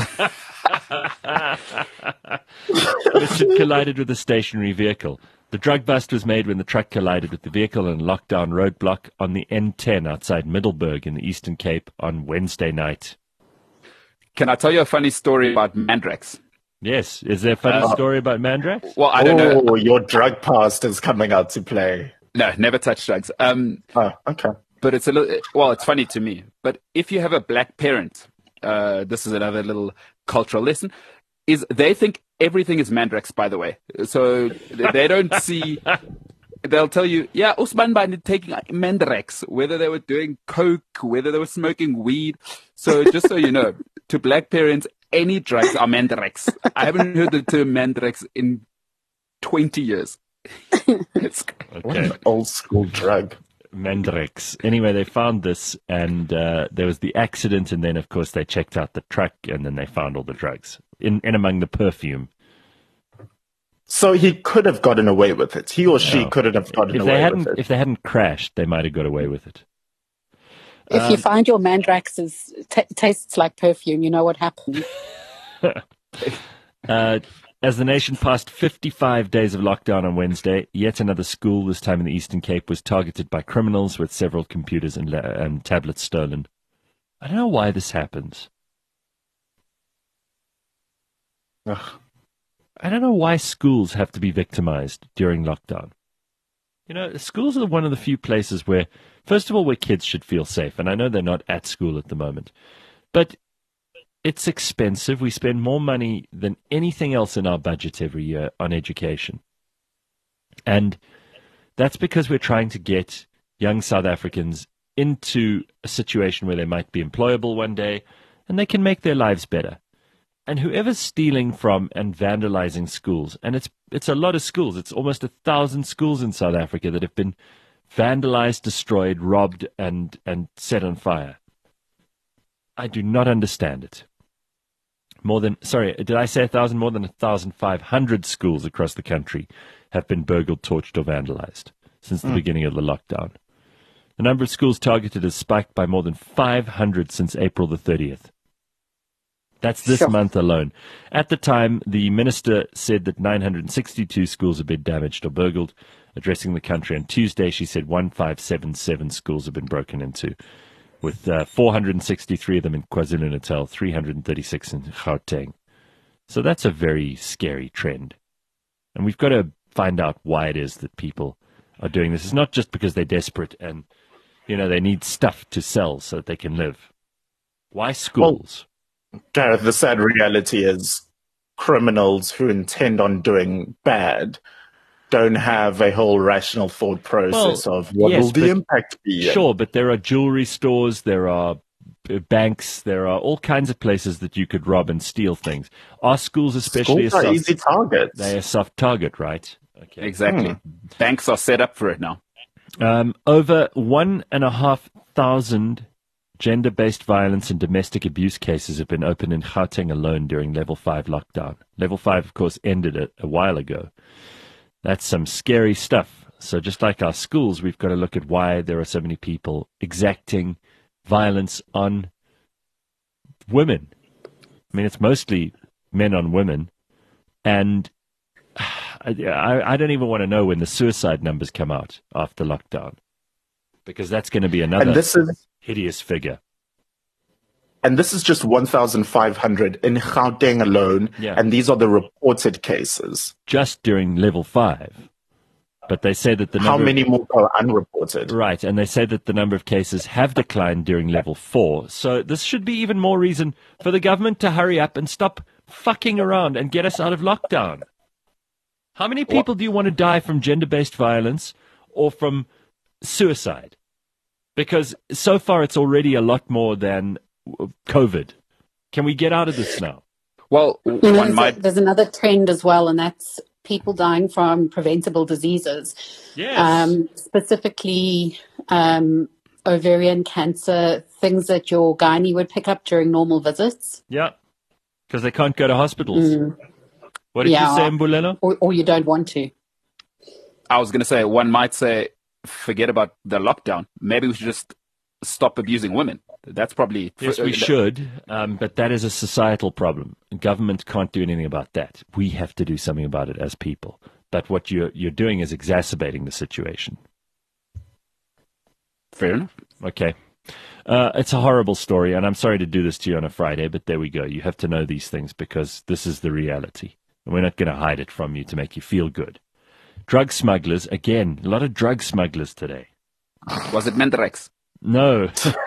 B: which had collided with a stationary vehicle. The drug bust was made when the truck collided with the vehicle in a lockdown roadblock on the N ten outside Middelburg in the Eastern Cape on Wednesday night.
E: Can I tell you a funny story about Mandrax?
B: Yes. Is there a funny
E: Uh,
B: story about mandrax?
E: Well, I don't know.
D: Oh, your drug past is coming out to play.
E: No, never touch drugs. Um,
D: Oh, okay.
E: but it's a little, well, it's funny to me. But if you have a black parent, uh, this is another little cultural lesson, is they think everything is Mandrax, by the way. So they don't see, they'll tell you, yeah, Usman Band taking Mandrax, whether they were doing coke, whether they were smoking weed. So just so you know, to black parents, any drugs are Mandrax. I haven't heard the term Mandrax in twenty years. It's,
D: What
B: Okay.
D: an old school drug.
B: Mandrax. Anyway, they found this, and uh, there was the accident, and then, of course, they checked out the truck, and then they found all the drugs in, in among the perfume.
D: So he could have gotten away with it. He or she
B: No.
D: couldn't have gotten
B: If they
D: away
B: hadn't,
D: with it.
B: if they hadn't crashed, they might have got away with it.
F: If you
B: Um,
F: find your mandrax is, t- tastes like perfume, you know what happened.
B: Uh, as the nation passed fifty-five days of lockdown on Wednesday, yet another school, this time in the Eastern Cape, was targeted by criminals with several computers and, la- and tablets stolen. I don't know why this happens.
D: Ugh.
B: I don't know why schools have to be victimized during lockdown. You know, schools are one of the few places where, first of all, where kids should feel safe. And I know they're not at school at the moment. But it's expensive. We spend more money than anything else in our budget every year on education. And that's because we're trying to get young South Africans into a situation where they might be employable one day and they can make their lives better. And whoever's stealing from and vandalizing schools, and it's it's a lot of schools, it's almost a thousand schools in South Africa that have been vandalized, destroyed, robbed, and, and set on fire. I do not understand it. More than, sorry, did I say a thousand? More than a thousand five hundred schools across the country have been burgled, torched, or vandalized since the beginning of the lockdown. The number of schools targeted has spiked by more than five hundred since April the thirtieth. That's this
F: Sure.
B: month alone. At the time, the minister said that nine hundred sixty-two schools have been damaged or burgled. Addressing the country on Tuesday, she said one thousand five hundred seventy-seven schools have been broken into, with uh, four hundred sixty-three of them in KwaZulu-Natal, three hundred thirty-six in Gauteng. So that's a very scary trend. And we've got to find out why it is that people are doing this. It's not just because they're desperate and, you know, they need stuff to sell so that they can live. Why schools?
D: Gareth, the sad reality is criminals who intend on doing bad don't have a whole rational thought process
B: Well,
D: of what
B: yes,
D: will the
B: but-
D: impact be.
B: Sure, but there are jewelry stores, there are uh, banks, there are all kinds of places that you could rob and steal things. Are schools especially
D: Schools
B: a
D: are
B: soft,
D: easy targets.
B: they're a soft target, right? Okay.
E: Exactly. Banks are set up for it now.
B: Um, over one and a half thousand gender-based violence and domestic abuse cases have been opened in Gauteng alone during level five lockdown. Level five, of course, ended a, a while ago. That's some scary stuff. So just like our schools, we've got to look at why there are so many people exacting violence on women. I mean, it's mostly men on women. And I, I, I don't even want to know when the suicide numbers come out after lockdown, because that's going to be another
D: and this is
B: hideous figure.
D: and this is just one thousand five hundred in Gauteng alone,
B: Yeah.
D: and these are the reported cases.
B: Just during level five. But they say that the
D: How
B: number
D: many more are unreported?
B: Right, and they say that the number of cases have declined during level four. So this should be even more reason for the government to hurry up and stop fucking around and get us out of lockdown. How many people do you want to die from gender-based violence or from suicide? Because so far it's already a lot more than COVID. Can we get out of this now?
E: Well,
F: You know,
E: one
F: there's,
E: might.
F: a, there's another trend as well, and that's people dying from preventable diseases,
B: Yes.
F: um, specifically um, ovarian cancer, things that your gynae would pick up during normal visits,
B: Yeah. Because they can't go to hospitals. What did
F: Yeah.
B: you say, Mbulelo?
F: or, or you don't want to.
E: I was going to say, one might say, forget about the lockdown. Maybe we should just stop abusing women. That's probably.
B: Yes, we should, um, but that is a societal problem. Government can't do anything about that. We have to do something about it as people. But what you're, you're doing is exacerbating the situation.
E: Fair enough.
B: Okay. Uh, it's a horrible story, and I'm sorry to do this to you on a Friday, but there we go. You have to know these things because this is the reality. And we're not going to hide it from you to make you feel good. Drug smugglers, again, a lot of drug smugglers today.
E: Was it Menderex?
B: No.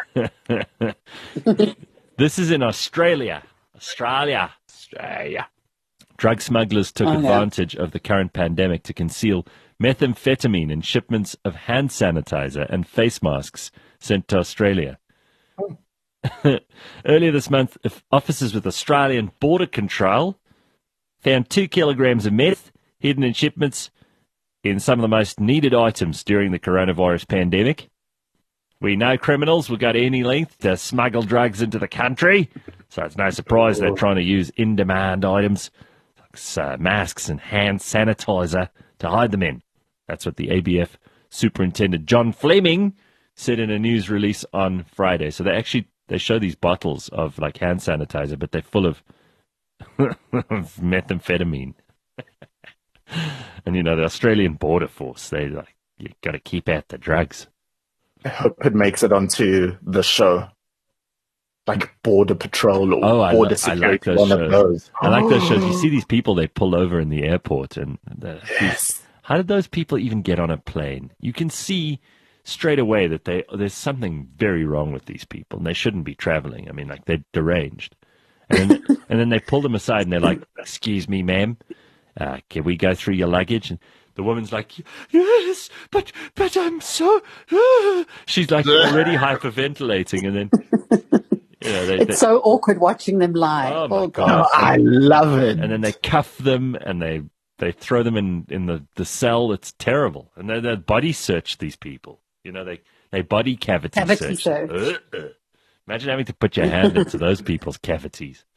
B: This is in Australia. Australia.
E: Australia.
B: Drug smugglers took
F: Oh, yeah.
B: advantage of the current pandemic to conceal methamphetamine in shipments of hand sanitizer and face masks sent to Australia. Earlier this month, if- officers with Australian Border Control found two kilograms of meth hidden in shipments in some of the most needed items during the coronavirus pandemic. We know criminals will go to any length to smuggle drugs into the country, so it's no surprise they're trying to use in-demand items, like uh, masks and hand sanitizer, to hide them in. That's what the A B F Superintendent John Fleming said in a news release on Friday. So they actually they show these bottles of like hand sanitizer, but they're full of, of methamphetamine. And you know the Australian Border Force, they like you got to keep out the drugs.
D: I hope it makes it onto the show. Like Border Patrol or
B: Oh, I,
D: Border
B: lo- I
D: Security,
B: like those
D: one
B: shows.
D: of those.
B: I like those shows. You see these people they pull over in the airport, and the,
D: Yes.
B: how did those people even get on a plane? You can see straight away that they there's something very wrong with these people, and they shouldn't be traveling. I mean, like they're deranged. And then, and then they pull them aside, and they're like, "Excuse me, ma'am, uh, can we go through your luggage?" And the woman's like, "Yes, but but I'm so." Uh. She's like already hyperventilating, and then you know they.
F: It's
B: they
F: so awkward watching them lie.
B: Oh, my
F: Oh,
B: God.
D: Oh, I love it.
B: and then they cuff them and they they throw them in, in the, the cell. It's terrible. And they they body search these people. You know, they, they body cavity,
F: Cavity
B: search.
F: search.
B: Uh, uh. Imagine having to put your hand into those people's cavities.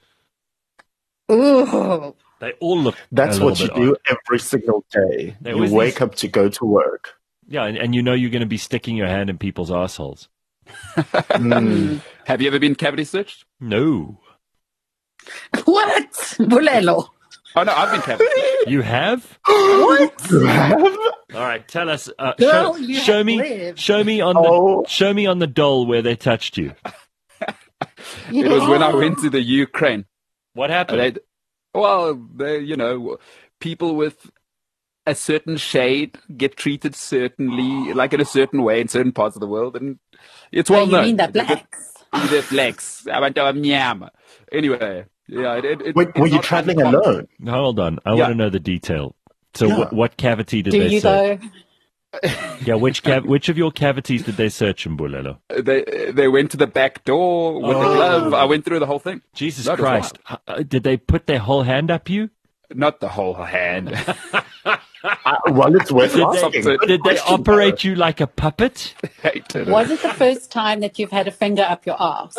F: Ooh.
B: They all look.
D: That's
B: a little
D: what you
B: bit
D: do
B: odd.
D: every single day.
B: There
D: You
B: was
D: wake
B: these-
D: up to go to work.
B: Yeah, and, and you know you're going to be sticking your hand in people's assholes.
D: Mm.
E: Have you ever been cavity searched?
B: No.
F: What? Bulelo.
E: Oh no, I've been cavity searched.
B: You have?
F: What?
B: All right, tell us. Uh,
F: Girl,
B: show,
F: you
B: show
F: have
B: me.
F: lived.
B: Show me on
D: Oh.
B: the. Show me on the doll where they touched you.
F: You
E: It was when I
F: have?
E: went to the Ukraine.
B: What happened?
E: They, well, they, you know, people with a certain shade get treated certainly, like in a certain way in certain parts of the world, and it's
F: Oh,
E: well
F: you
E: known.
F: mean the blacks?
E: The blacks. I went to a nyam. Anyway, yeah. It, it,
D: Wait,
E: it's
D: were you
E: not
D: traveling
E: uncommon.
D: alone?
B: Hold on, I
E: Yeah.
B: want to know the detail. So,
D: Yeah.
B: what, what cavity did
F: Do
B: they
F: you
B: search?
F: though?
B: Yeah, which cav- which of your cavities did they search in Bulelo?
E: They they went to the back door with the
B: Oh.
E: glove. I went through the whole thing.
B: Jesus
E: That was
B: Christ! Uh, did they put their whole hand up you?
E: Not the whole hand.
D: Uh, well, it's worth
B: Did
D: asking.
E: they-
D: Good
B: Did they
D: question,
B: operate you like a puppet?
E: Hated it.
F: Was it the first time that you've had a finger up your ass?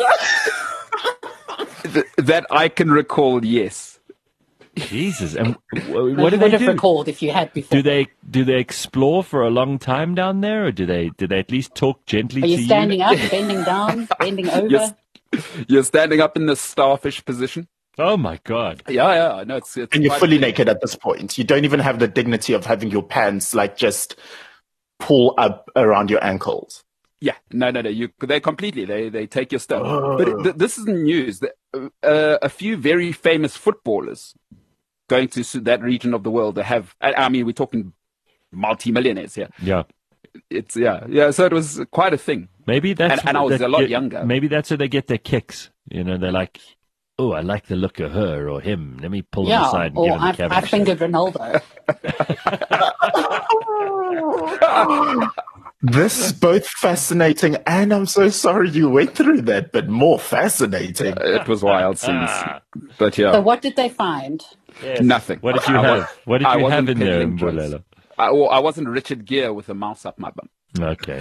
E: Th- that I can recall, yes.
B: Jesus! And w-
F: Well,
B: what do
F: you
B: they
F: would have
B: do?
F: recalled if you had before.
B: Do they do they explore for a long time down there, or do they do they at least talk gently
F: Are
B: to
F: you standing
B: you?
F: up, bending down, bending over?
E: Yes. You're standing up in the starfish position.
B: Oh my God!
E: Yeah, yeah, I know. It's, it's
D: And you're
E: quite-
D: fully naked at this point. You don't even have the dignity of having your pants like just pull up around your ankles.
E: Yeah, no, no, no. You, they completely. They they take your stuff.
D: Oh.
E: But th- this isn't news. The- Uh, a few very famous footballers going to s- that region of the world. They have. I, I mean, we're talking multi-millionaires here.
B: Yeah,
E: It's yeah, yeah. So it was quite a thing.
B: maybe that's
E: And- and I was
B: that
E: a lot
B: get-
E: younger.
B: Maybe that's where they get their kicks. You know, they're like, oh, I like the look of her or him. Let me pull them
F: Yeah,
B: aside and
F: or
B: give them a
F: I've,
B: cavity.
F: I've fingered Ronaldo.
D: This is both fascinating and I'm so sorry you went through that, but more fascinating.
E: It was wild scenes. But yeah,
F: So what did they find?
B: Yes.
E: nothing.
B: What did you
E: I
B: have?
E: wa-
B: What did
E: I
B: you have
E: wasn't
B: in there,
E: peddling drugs.
B: Mbulela?
E: I, well, I wasn't Richard Gere with a mouse up my bum.
B: Okay.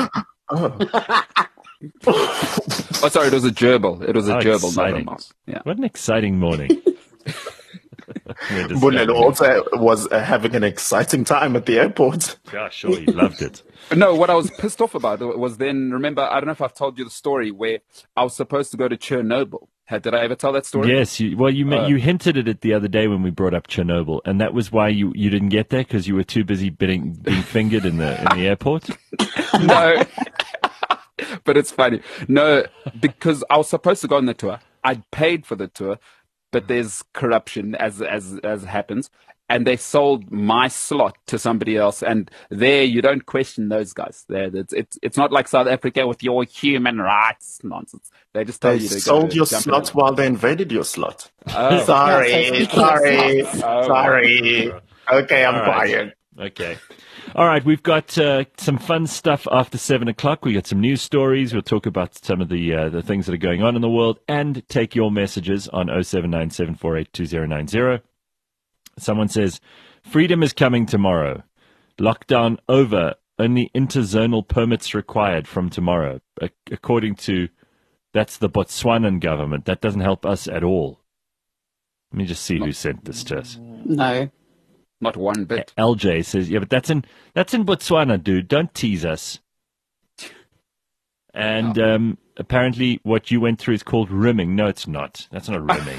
E: Oh, sorry, it was a gerbil. It was a
B: How
E: gerbil, not a
B: exciting.
E: mouse. Yeah.
B: What an exciting morning. We're just-
D: Bulelo also was uh, having an exciting time at the airport.
B: Yeah, sure, he loved it.
E: No, what I was pissed off about was then, remember, I don't know if I've told you the story where I was supposed to go to Chernobyl. Had, did I ever tell that story?
B: Yes, you, well, you
E: Uh,
B: you hinted at it the other day when we brought up Chernobyl, and that was why you, you didn't get there because you were too busy being, being fingered in the in the airport.
E: No. But it's funny. No, because I was supposed to go on the tour. I'd paid for the tour, but there's corruption as as as happens. And they sold my slot to somebody else. And there, you don't question those guys. There, it's it's it's not like South Africa with your human rights nonsense. They just tell
D: They
E: you to go
D: sold your
E: jump
D: slot
E: in.
D: while they invaded your slot.
E: Oh.
F: Yeah, so
D: Sorry,
F: speaking of
D: sorry,
F: slots.
E: Oh.
D: sorry. Okay, I'm
B: All right.
D: quiet.
B: Okay. All right, we've got uh, some fun stuff after seven o'clock. We got some news stories. We'll talk about some of the uh, the things that are going on in the world and take your messages on oh seven nine seven four eight two oh nine oh. Someone says, freedom is coming tomorrow. Lockdown over. Only interzonal permits required from tomorrow. A- according to, that's the Botswanan government. That doesn't help us at all. Let me just see who sent this to us.
F: No.
E: Not one bit.
B: L J says, yeah, but that's in that's in Botswana, dude. Don't tease us. And um, apparently what you went through is called rimming. No, it's not. That's not rimming.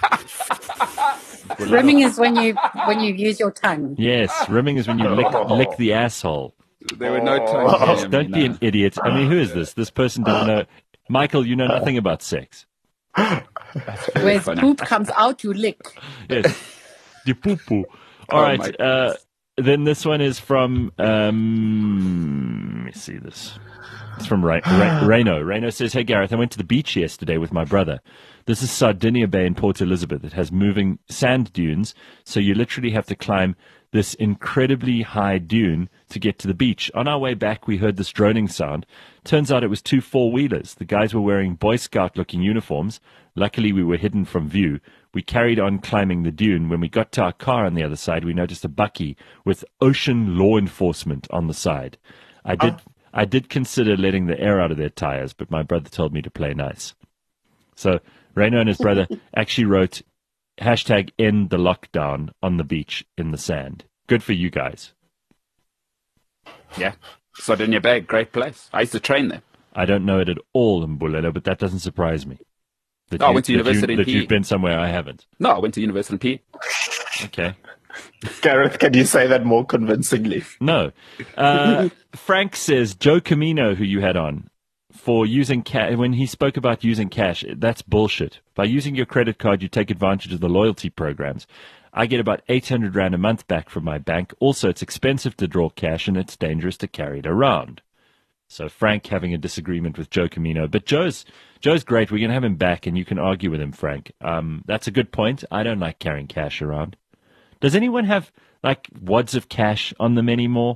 F: Rimming is when you when you use your tongue.
B: Yes, rimming is when you lick, lick the asshole.
E: There were no
D: Oh.
E: tongues.
B: Yes,
E: here,
B: don't be
E: no.
B: an idiot. I mean, who is this? This person doesn't know. Michael, you know nothing about sex.
F: Where
E: funny.
F: poop comes out, you lick.
B: Yes. The poo-poo. All
E: Oh,
B: right.
E: my
B: Uh, then this one is from, um, let me see this. It's from Ra- Ra- Reno. Reno says, hey, Gareth, I went to the beach yesterday with my brother. This is Sardinia Bay in Port Elizabeth. It has moving sand dunes, so you literally have to climb this incredibly high dune to get to the beach. On our way back, we heard this droning sound. Turns out it was two four-wheelers. The guys were wearing Boy Scout-looking uniforms. Luckily, we were hidden from view. We carried on climbing the dune. When we got to our car on the other side, we noticed a bakkie with ocean law enforcement on the side. I did, I did consider letting the air out of their tires, but my brother told me to play nice. So Reno and his brother actually wrote hashtag end the lockdown on the beach in the sand. Good for you guys.
E: Yeah. Sardinia Bay, great place. I used to train there.
B: I don't know it at all, Mbulelo, but that doesn't surprise me. That
E: Oh, I
B: you-
E: went to
B: that
E: university
B: you,
E: in
B: that
E: P E.
B: you've been somewhere I haven't.
E: No, I went to university in P E.
B: Okay.
D: Gareth, can you say that more convincingly?
B: No. Uh, Frank says Joe Camino, who you had on, for using cash, when he spoke about using cash, that's bullshit. By using your credit card, you take advantage of the loyalty programs. I get about eight hundred rand a month back from my bank. Also, it's expensive to draw cash and it's dangerous to carry it around. So Frank having a disagreement with Joe Camino. But Joe's Joe's great. We're going to have him back and you can argue with him, Frank. Um, that's a good point. I don't like carrying cash around. Does anyone have, like, wads of cash on them anymore?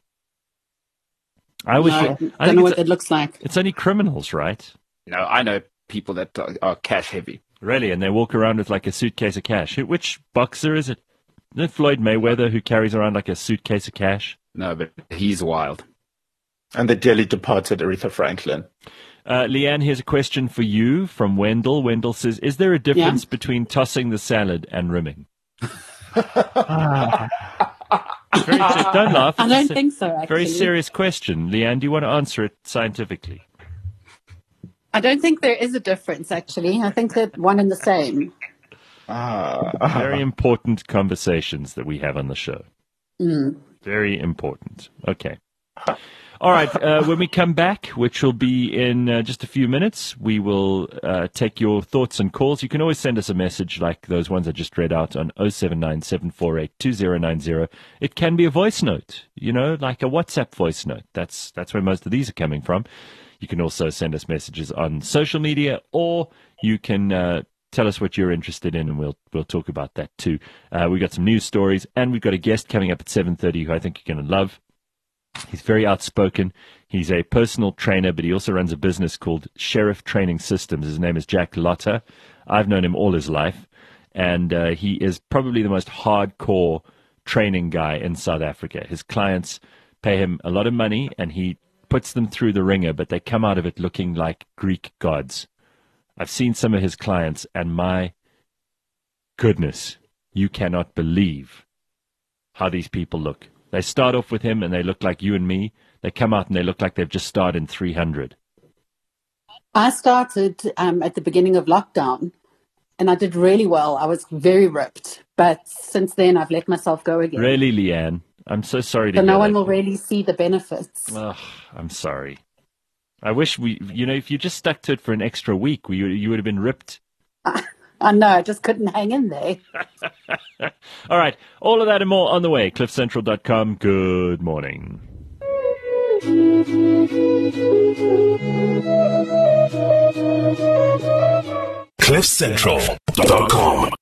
B: I was.
F: No,
B: I
F: don't
B: think
F: know
B: it's,
F: what it looks like.
B: it's only criminals, right?
E: No, I know people that are, are cash heavy.
B: Really, and they walk around with like a suitcase of cash. Who- Which boxer is it? Isn't it Floyd Mayweather who carries around like a suitcase of cash?
E: No, but he's wild.
D: And the dearly departed Aretha Franklin.
B: Uh, Leanne, here's a question for you from Wendell. Wendell says, is there a difference
F: Yeah.
B: between tossing the salad and rimming? Very, don't laugh.
F: I don't
B: It's a
F: think so, actually.
B: Very serious question. Leanne, do you want to answer it scientifically?
F: I don't think there is a difference, actually. I think they're one and the same.
D: Ah.
B: Very important conversations that we have on the show.
F: Mm.
B: Very important. Okay. All right. Uh, when we come back, which will be in uh, just a few minutes, we will uh, take your thoughts and calls. You can always send us a message like those ones I just read out on oh seven nine, seven four eight, two oh nine oh. It can be a voice note, you know, like a WhatsApp voice note. That's that's where most of these are coming from. You can also send us messages on social media, or you can uh, tell us what you're interested in, and we'll we'll talk about that too. Uh, we've got some news stories, and we've got a guest coming up at seven thirty who I think you're going to love. He's very outspoken. He's a personal trainer, but he also runs a business called Sheriff Training Systems. His name is Jack Lotter. I've known him all his life, and uh, he is probably the most hardcore training guy in South Africa. His clients pay him a lot of money, and he puts them through the ringer, but they come out of it looking like Greek gods. I've seen some of his clients, and my goodness, you cannot believe how these people look. They start off with him and they look like you and me. They come out and they look like they've just started in three hundred.
F: I started um, at the beginning of lockdown, and I did really well. I was very ripped. But since then, I've let myself go again.
B: Really, Leanne? I'm so sorry to
F: So
B: hear
F: no one
B: that.
F: will really see the benefits.
B: Ugh, I'm sorry. I wish we, you know, if you just stuck to it for an extra week, we, you would have been ripped.
F: I know, I just couldn't hang in there.
B: All right. All of that and more on the way. cliff central dot com. Good morning.
A: cliff central dot com